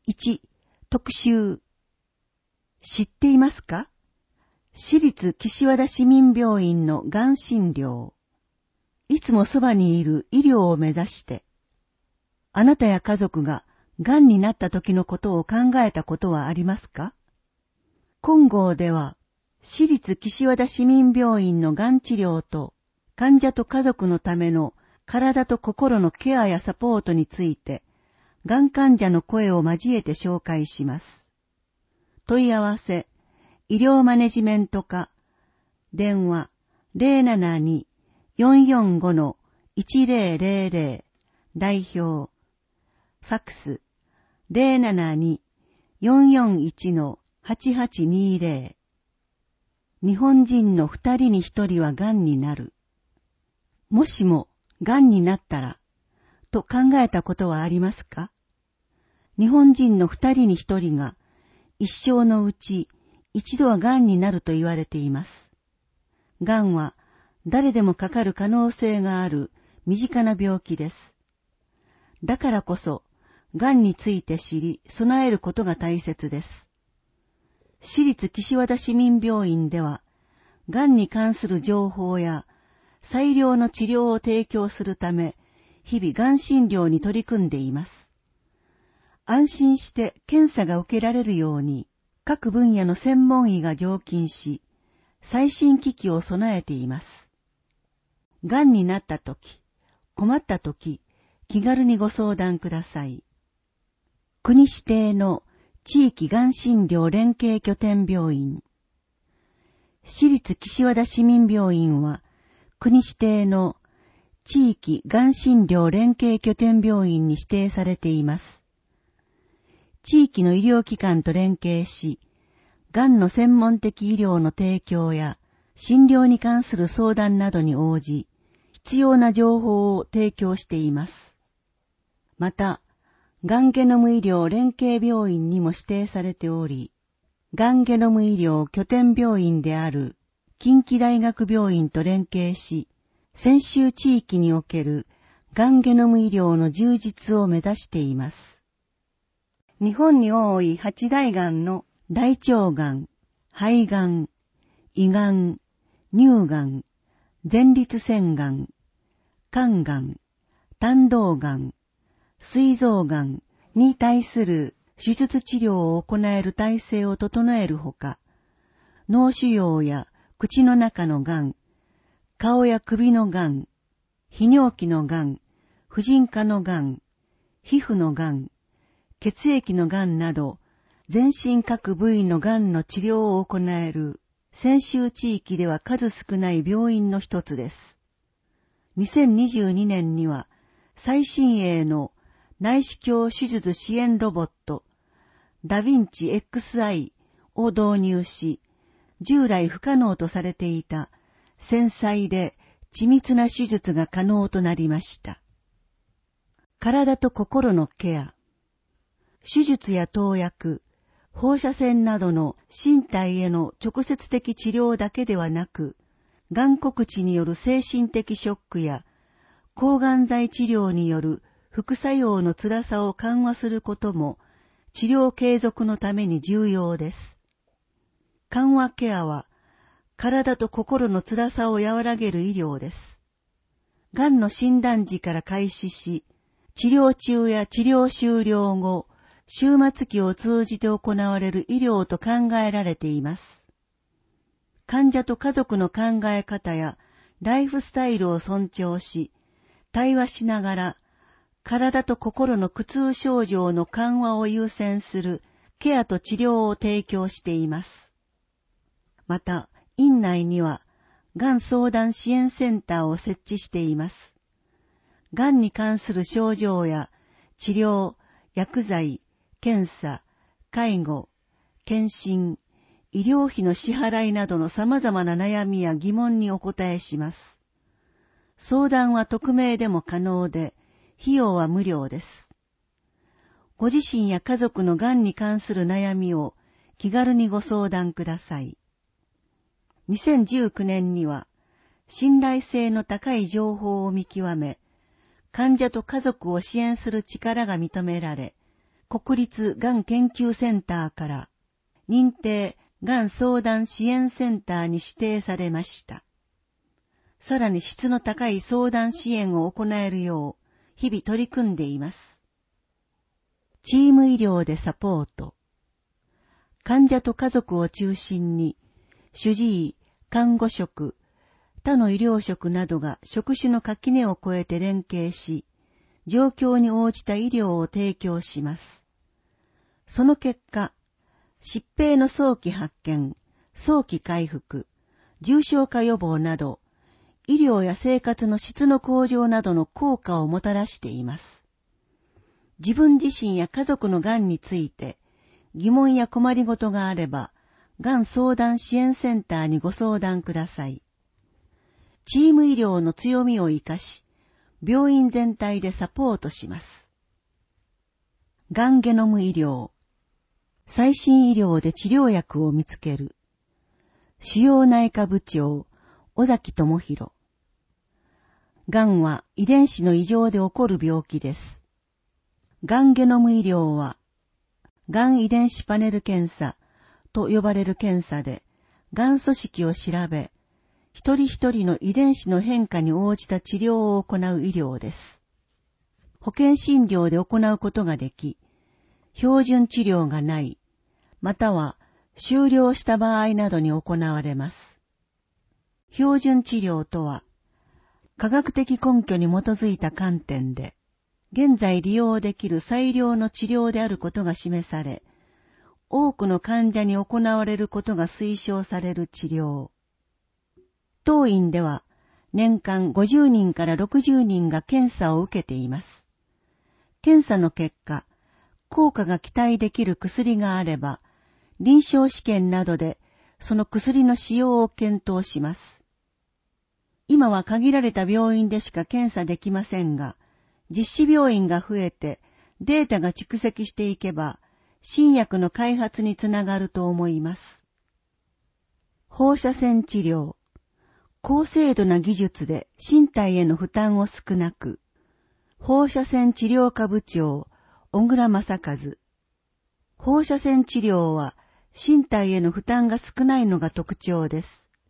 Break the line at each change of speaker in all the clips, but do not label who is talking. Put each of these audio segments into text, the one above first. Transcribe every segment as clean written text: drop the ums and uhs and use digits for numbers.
1、特集。知っていますか？私立岸和田市民病院のがん診療。いつもそばにいる医療を目指して。あなたや家族ががんになった時のことを考えたことはありますか？金剛では、私立岸和田市民病院のがん治療と患者と家族のための体と心のケアやサポートについて、がん患者の声を交えて紹介します。問い合わせ、医療マネジメント課、電話 072-445-1000、代表、ファックス 072-441-8820。日本人の2人に1人はがんになる。もしもがんになったら、と考えたことはありますか？日本人の2人に1人が一生のうち一度はがんになると言われています。がんは誰でもかかる可能性がある身近な病気です。だからこそ、がんについて知り、備えることが大切です。私立岸和田市民病院では、がんに関する情報や最良の治療を提供するため、日々がん診療に取り組んでいます。安心して検査が受けられるように、各分野の専門医が常勤し、最新機器を備えています。がんになったとき、困ったとき、気軽にご相談ください。国指定の地域がん診療連携拠点病院。私立岸和田市民病院は、国指定の地域がん診療連携拠点病院に指定されています。地域の医療機関と連携し、がんの専門的医療の提供や診療に関する相談などに応じ、必要な情報を提供しています。また、がんゲノム医療連携病院にも指定されており、がんゲノム医療拠点病院である近畿大学病院と連携し、先州地域におけるがんゲノム医療の充実を目指しています。日本に多い8大がんの大腸がん、肺がん、胃がん、乳がん、前立腺がん、肝がん、胆道がん、膵臓がんに対する手術治療を行える体制を整えるほか、脳腫瘍や口の中のがん、顔や首のがん、泌尿器のがん、婦人科のがん、皮膚のがん、血液のがんなど、全身各部位のがんの治療を行える、先州地域では数少ない病院の一つです。2022年には、最新鋭の内視鏡手術支援ロボット、ダヴィンチ XI を導入し、従来不可能とされていた繊細で緻密な手術が可能となりました。体と心のケア。手術や投薬、放射線などの身体への直接的治療だけではなく、がん告知による精神的ショックや抗がん剤治療による副作用の辛さを緩和することも治療継続のために重要です。緩和ケアは体と心の辛さを和らげる医療です。がんの診断時から開始し、治療中や治療終了後、終末期を通じて行われる医療と考えられています。患者と家族の考え方やライフスタイルを尊重し、対話しながら、体と心の苦痛症状の緩和を優先するケアと治療を提供しています。また、院内には、がん相談支援センターを設置しています。がんに関する症状や治療、薬剤、検査、介護、検診、医療費の支払いなどの様々な悩みや疑問にお答えします。相談は匿名でも可能で、費用は無料です。ご自身や家族のがんに関する悩みを気軽にご相談ください。2019年には、信頼性の高い情報を見極め、患者と家族を支援する力が認められ、 国立がん研究センターから認定がん相談支援センターに指定されました。さらに質の高い相談支援を行えるよう日々取り組んでいます。チーム医療でサポート。患者と家族を中心に主治医、看護職、他の医療職などが職種の垣根を越えて連携し、状況に応じた医療を提供します。その結果、疾病の早期発見、早期回復、重症化予防など、医療や生活の質の向上などの効果をもたらしています。自分自身や家族のがんについて疑問や困りごとがあれば、がん相談支援センターにご相談ください。チーム医療の強みを生かし、病院全体でサポートします。がんゲノム医療。最新医療で治療薬を見つける。腫瘍内科部長、尾崎智弘。がんは遺伝子の異常で起こる病気です。がんゲノム医療は、がん遺伝子パネル検査と呼ばれる検査で、がん組織を調べ、一人一人の遺伝子の変化に応じた治療を行う医療です。保険診療で行うことができ、標準治療がない、または終了した場合などに行われます。標準治療とは、科学的根拠に基づいた観点で、現在利用できる最良の治療であることが示され、多くの患者に行われることが推奨される治療。当院では年間50人から60人が検査を受けています。検査の結果、効果が期待できる薬があれば、臨床試験などでその薬の使用を検討します。今は限られた病院でしか検査できませんが、実施病院が増えてデータが蓄積していけば、新薬の開発につながると思います。放射線治療。高精度な技術で身体への負担を少なく。放射線治療科部長、小倉正和。放射線治療は身体への負担が少ないのが特徴です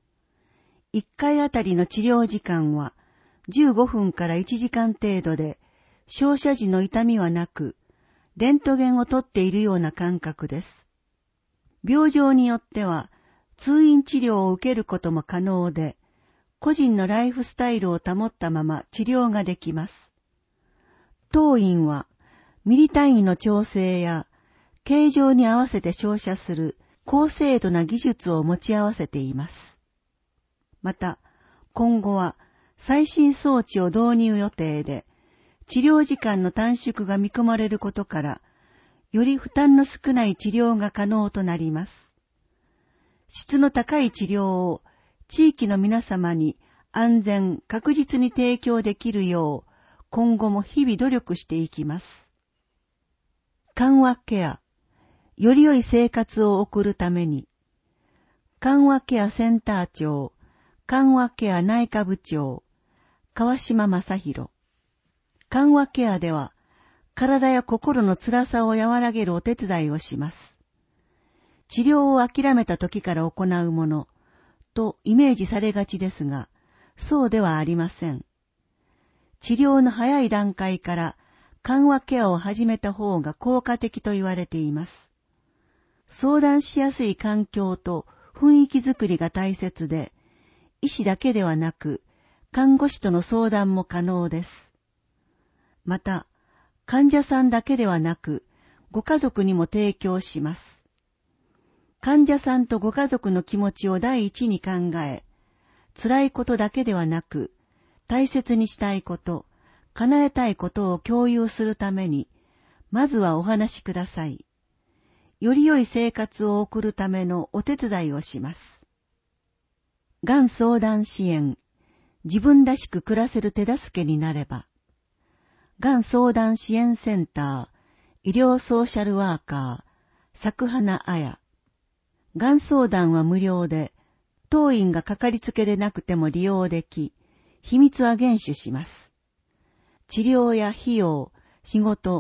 。1回あたりの治療時間は15分から1時間程度で、照射時の痛みはなく、レントゲンを取っているような感覚です。病状によっては、通院治療を受けることも可能で、個人のライフスタイルを保ったまま治療ができます。当院は、ミリ単位の調整や、形状に合わせて照射する高精度な技術を持ち合わせています。また、今後は最新装置を導入予定で、治療時間の短縮が見込まれることから、より負担の少ない治療が可能となります。質の高い治療を地域の皆様に安全、確実に提供できるよう、今後も日々努力していきます。緩和ケア。より良い生活を送るために、緩和ケアセンター長、緩和ケア内科部長、川島正弘。緩和ケアでは、体や心の辛さを和らげるお手伝いをします。治療を諦めた時から行うものとイメージされがちですが、そうではありません。治療の早い段階から緩和ケアを始めた方が効果的と言われています。相談しやすい環境と雰囲気づくりが大切で、医師だけではなく、看護師との相談も可能です。また、患者さんだけではなく、ご家族にも提供します。患者さんとご家族の気持ちを第一に考え、辛いことだけではなく、大切にしたいこと、叶えたいことを共有するために、まずはお話しください。より良い生活を送るためのお手伝いをします。がん相談支援、自分らしく暮らせる手助けになれば。がん相談支援センター、医療ソーシャルワーカー、作花彩。がん相談は無料で、当院がかかりつけでなくても利用でき、秘密は厳守します。治療や費用、仕事、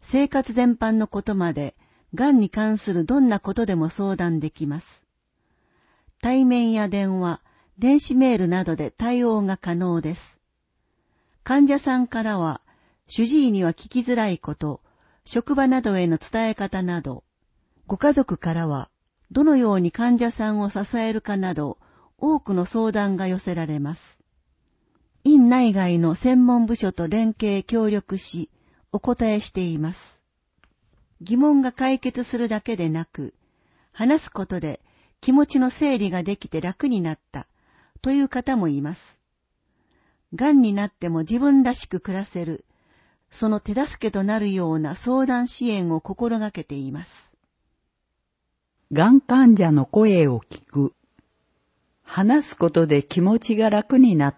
生活全般のことまで、がんに関するどんなことでも相談できます。対面や電話、電子メールなどで対応が可能です。患者さんからは、主治医には聞きづらいこと、職場などへの伝え方など、ご家族からは、どのように患者さんを支えるかなど、多くの相談が寄せられます。院内外の専門部署と連携協力し、お答えしています。疑問が解決するだけでなく、話すことで気持ちの整理ができて楽になったという方もいます。がんになっても自分らしく暮らせる、その手助けとなるような相談支援を心がけています。
がん患者の声を聞く。話すことで気持ちが楽になった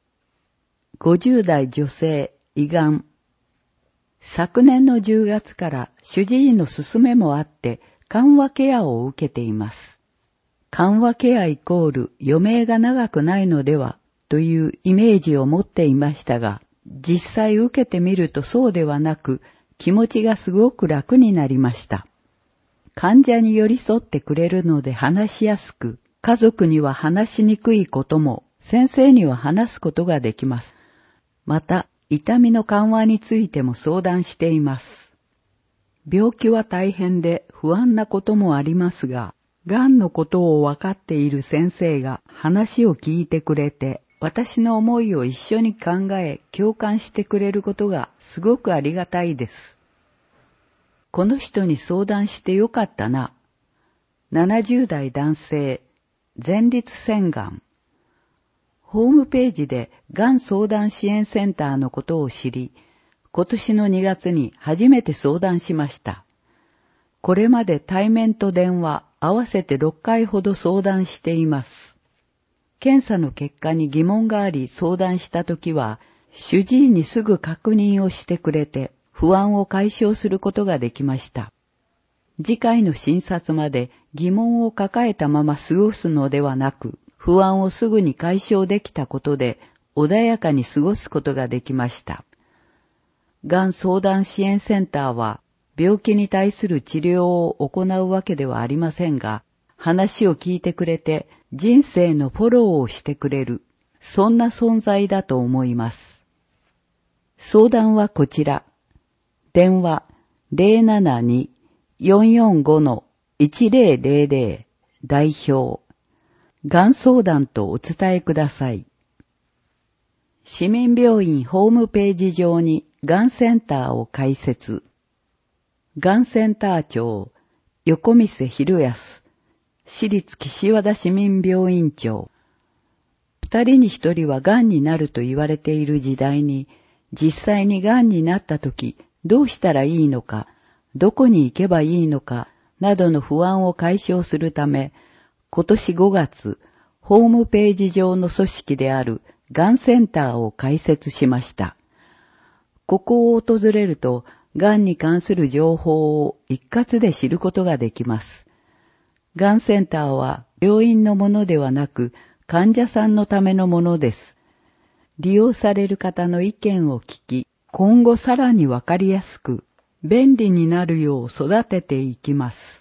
。50代女性、胃がん。昨年の10月から主治医の勧めもあって緩和ケアを受けています。緩和ケアイコール余命が長くないのではというイメージを持っていましたが、実際受けてみるとそうではなく気持ちがすごく楽になりました。患者に寄り添ってくれるので話しやすく、家族には話しにくいことも先生には話すことができます。また、痛みの緩和についても相談しています。病気は大変で不安なこともありますが、がんのことを分かっている先生が話を聞いてくれて、私の思いを一緒に考え、共感してくれることがすごくありがたいです。この人に相談してよかったな。70代男性、前立腺がん。ホームページでがん相談支援センターのことを知り、今年の2月に初めて相談しました。これまで対面と電話合わせて6回ほど相談しています。検査の結果に疑問があり相談したときは、主治医にすぐ確認をしてくれて不安を解消することができました。次回の診察まで疑問を抱えたまま過ごすのではなく、不安をすぐに解消できたことで穏やかに過ごすことができました。がん相談支援センターは病気に対する治療を行うわけではありませんが、話を聞いてくれて人生のフォローをしてくれる、そんな存在だと思います。相談はこちら。電話 072-445-1000 代表。がん相談とお伝えください。市民病院ホームページ上にがんセンターを開設。がんセンター長、横見瀬博康、市立岸和田市民病院長。2人に1人はがんになると言われている時代に、実際にがんになったときどうしたらいいのか、どこに行けばいいのか、などの不安を解消するため、今年5月、ホームページ上の組織であるがんセンターを開設しました。ここを訪れると、がんに関する情報を一括で知ることができます。がんセンターは病院のものではなく、患者さんのためのものです。利用される方の意見を聞き、今後さらにわかりやすく、便利になるよう育てていきます。